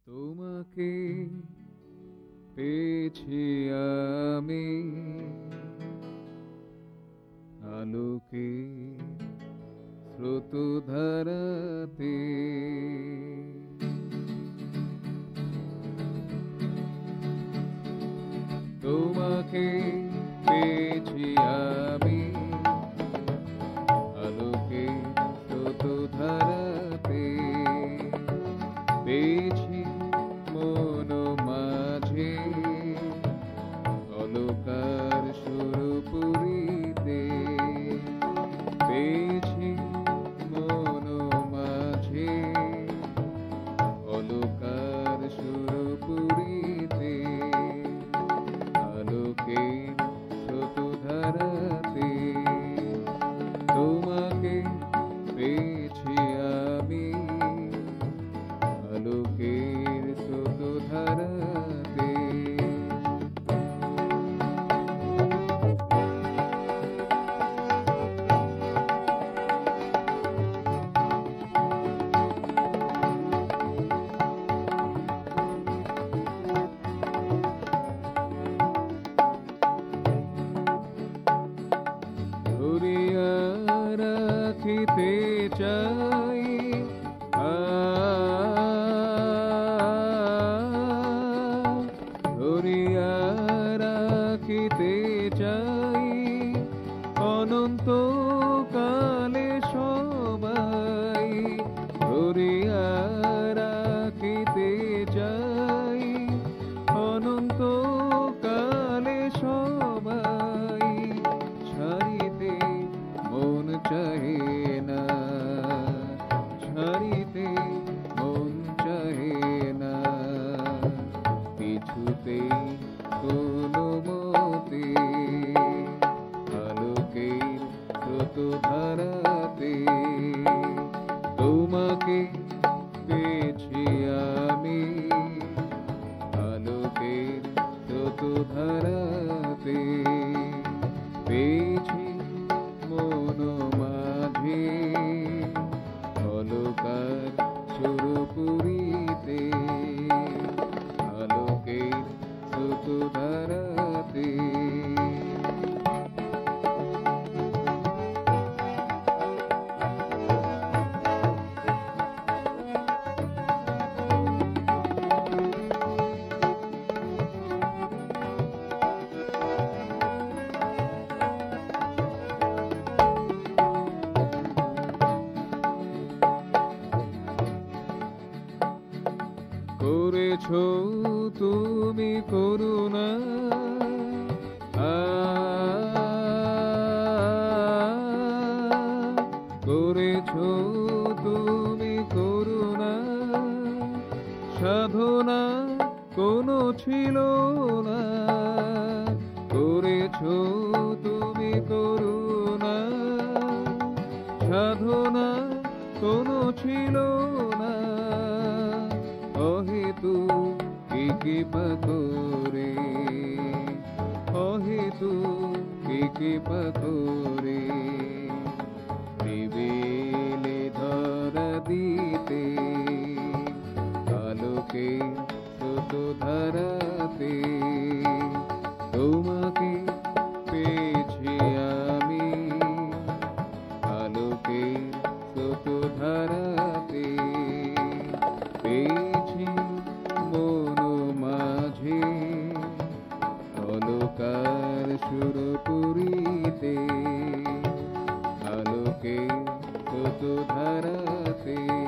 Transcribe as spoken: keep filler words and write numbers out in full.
তোমাকে পেয়েছি আমি আলোকে স্রোত ধারাতে, তোমাকে পেয়েছি আমি আলোকে স্রোত ধারাতে, পেয়েছি মন মাঝে অলকার সুরপুরীতে, পেয়েছি মন মাঝে অলকার সুরপুরীতে, আলোকে স্রোত ধারাতে, তোমাকে পেয়েছি আমি আলোকের স্রোত ধারাতে। ধরিয়া রাখিতে চাই ধরিয়া রাখিতে চাই অনন্ত কালে সবাই, ধরিয়া রাখিতে চাই অনন্ত কালে সবাই, ছাড়িতে মন চাহে না, ছাড়িতে মন চাহে না, কিছুতে কোনো মতে আলোকের স্রোত ধারাতে, তোমাকে পেয়েছি আমি আলোকের স্রোত ধারাতে, পেয়েছি মন মাঝে অলকার সুরপুরীতে, আলোকের স্রোত ধারাতে। করেছো তুমি করুণা করেছো তুমি করুণা, সাধনা কোনো ছিল না, করেছো তুমি করুণা, সাধনা কোনো ছিল না, অহেতু কি কৃপা করে, অহেতু কি কৃপা করে নিবেলে ধরা দিতে, আলোকে স্রোত ধারাতে, তোমাকে পেয়েছি আমি আলোকে স্রোত ধারাতে, পেয়েছি মন মাঝে অলকার সুরপুরীতে, আলোকে স্রোত ধারাতে।